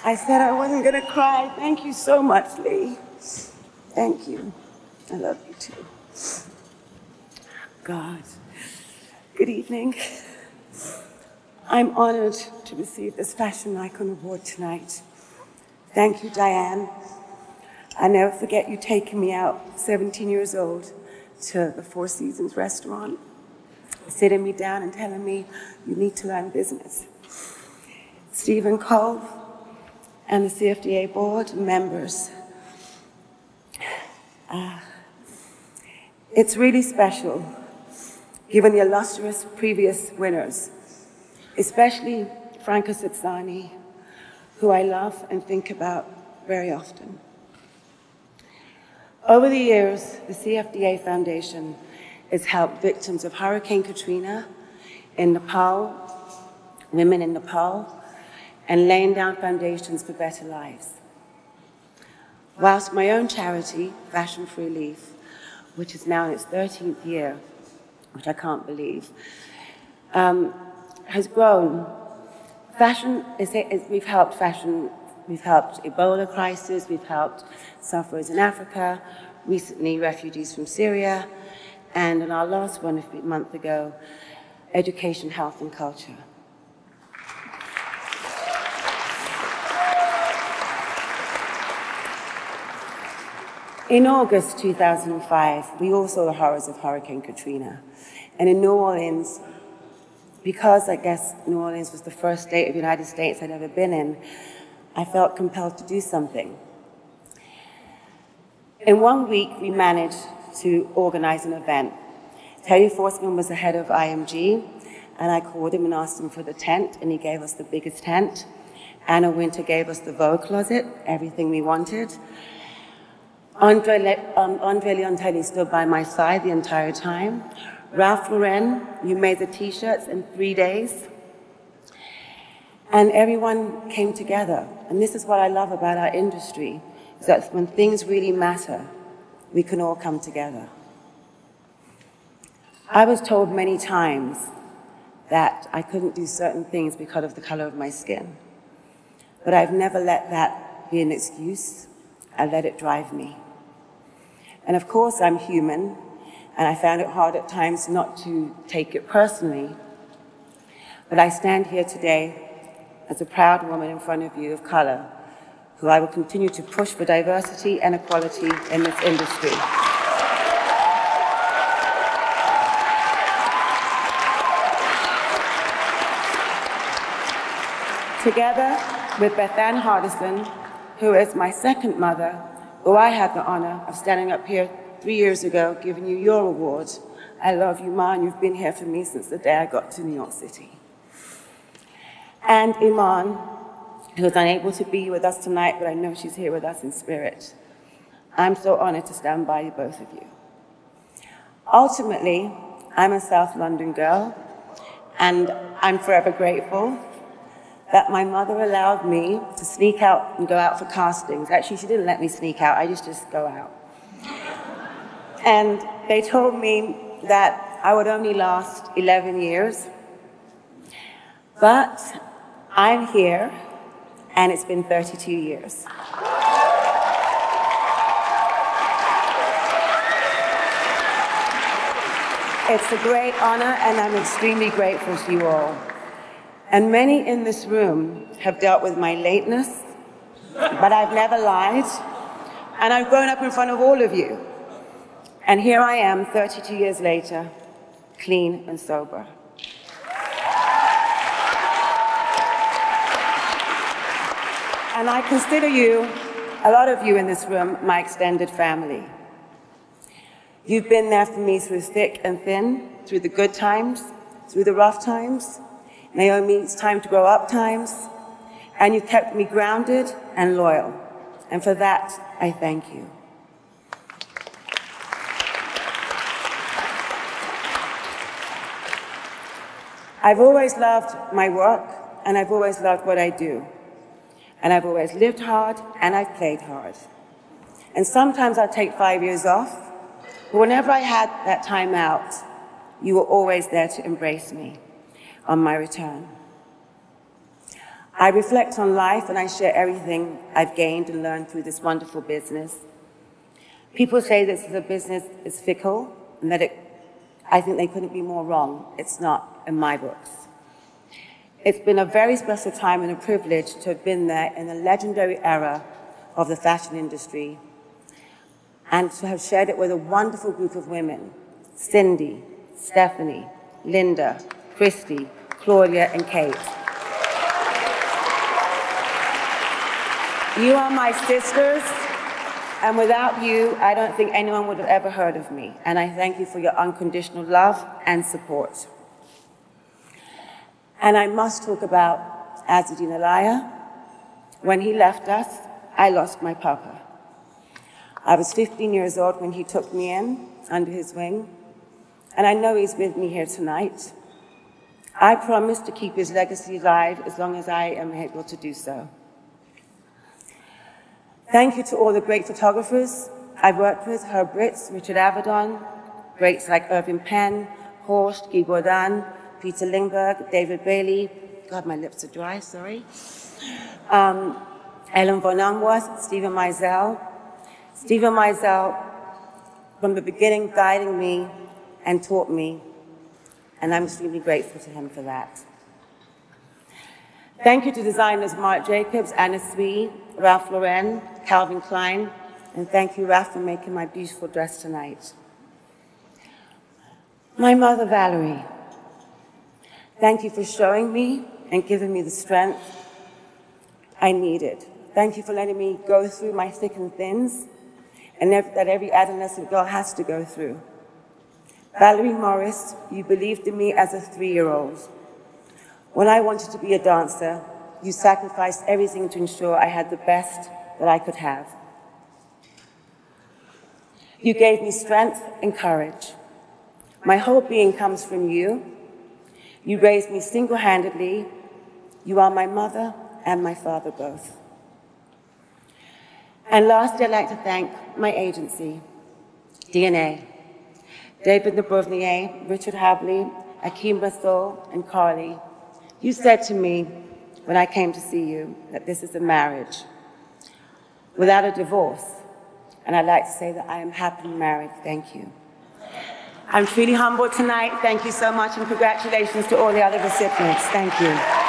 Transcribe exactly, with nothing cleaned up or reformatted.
I said I wasn't gonna cry. Thank you so much, Lee. Thank you. I love you too. God. Good evening. I'm honored to receive this Fashion Icon Award tonight. Thank you, Diane. I never forget you taking me out, seventeen years old, to the Four Seasons restaurant, sitting me down and telling me, you need to learn business. Stephen Cole and the C F D A board members. Uh, it's really special, given the illustrious previous winners, especially Franca Sitzani, who I love and think about very often. Over the years, the C F D A Foundation has helped victims of Hurricane Katrina in Nepal, women in Nepal, and laying down foundations for better lives. Whilst my own charity, Fashion for Relief, which is now in its thirteenth year, which I can't believe, um, has grown. Fashion, is, is, we've helped fashion, we've helped Ebola crisis, we've helped sufferers in Africa, recently refugees from Syria, and in our last one a month ago, education, health, and culture. In August two thousand five, we all saw the horrors of Hurricane Katrina. And in New Orleans, because I guess New Orleans was the first state of the United States I'd ever been in, I felt compelled to do something. In one week, we managed to organize an event. Terry Forsman was the head of I M G, and I called him and asked him for the tent, and he gave us the biggest tent. Anna Winter gave us the Vogue closet, everything we wanted. Andre, Le um, Andre Leon stood by my side the entire time. Ralph Lauren, you made the t-shirts in three days. And everyone came together. And this is what I love about our industry, is that when things really matter, we can all come together. I was told many times that I couldn't do certain things because of the color of my skin. But I've never let that be an excuse. I let it drive me. And of course, I'm human, and I found it hard at times not to take it personally. But I stand here today as a proud woman in front of you of color, who I will continue to push for diversity and equality in this industry. Together with Beth Ann Hardison, who is my second mother, who I had the honor of standing up here three years ago giving you your award. I love you, Ma, and you've been here for me since the day I got to New York City. And Iman, who is unable to be with us tonight, but I know she's here with us in spirit. I'm so honored to stand by you, both of you. Ultimately, I'm a South London girl, and I'm forever grateful that my mother allowed me to sneak out and go out for castings. Actually, she didn't let me sneak out, I just just go out. And they told me that I would only last eleven years, but I'm here, and it's been thirty-two years. It's a great honor, and I'm extremely grateful to you all. And many in this room have dealt with my lateness, but I've never lied. And I've grown up in front of all of you. And here I am, thirty-two years later, clean and sober. And I consider you, a lot of you in this room, my extended family. You've been there for me through thick and thin, through the good times, through the rough times. Naomi, it's time to grow up times, and you kept me grounded and loyal. And for that, I thank you. I've always loved my work, and I've always loved what I do. And I've always lived hard, and I've played hard. And sometimes I'll take five years off, but whenever I had that time out, you were always there to embrace me on my return. I reflect on life and I share everything I've gained and learned through this wonderful business. People say this is a business is fickle and that it, I think they couldn't be more wrong. It's not in my books. It's been a very special time and a privilege to have been there in the legendary era of the fashion industry and to have shared it with a wonderful group of women, Cindy, Stephanie, Linda, Christy, Claudia, and Kate. You are my sisters, and without you, I don't think anyone would have ever heard of me. And I thank you for your unconditional love and support. And I must talk about Azzedine Alaïa. When he left us, I lost my papa. I was fifteen years old when he took me in under his wing, and I know he's with me here tonight. I promise to keep his legacy alive as long as I am able to do so. Thank you to all the great photographers I've worked with, Herb Ritz, Richard Avedon, greats like Irving Penn, Horst, Guy Bourdin, Peter Lindbergh, David Bailey, God, my lips are dry, sorry. Um, Ellen von Unworth, Stephen Meisel. Stephen Meisel, from the beginning, guiding me and taught me, and I'm extremely grateful to him for that. Thank you to designers Marc Jacobs, Anna Sui, Ralph Lauren, Calvin Klein, and thank you, Ralph, for making my beautiful dress tonight. My mother, Valerie, thank you for showing me and giving me the strength I needed. Thank you for letting me go through my thick and thins, and that every adolescent girl has to go through. Valerie Morris, you believed in me as a three-year-old. When I wanted to be a dancer, you sacrificed everything to ensure I had the best that I could have. You gave me strength and courage. My whole being comes from you. You raised me single-handedly. You are my mother and my father both. And lastly, I'd like to thank my agency, D N A, David Nabrownier, Richard Habley, Akeem Bathol, and Carly. You said to me when I came to see you that this is a marriage without a divorce. And I'd like to say that I am happily married. Thank you. I'm truly humbled tonight. Thank you so much, and congratulations to all the other recipients. Thank you.